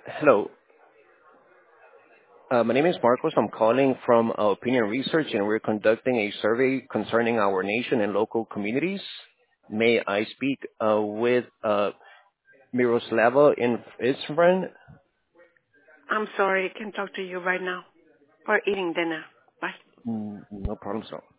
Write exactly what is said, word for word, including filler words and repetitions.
Hello. Uh, my name is Marcos. I'm calling from uh, Opinion Research, and we're conducting a survey concerning our nation and local communities. May I speak uh, with uh, Miroslava in Isfran? I'm sorry, I can't talk to you right now. We're eating dinner. Bye. Mm, No problem, sir.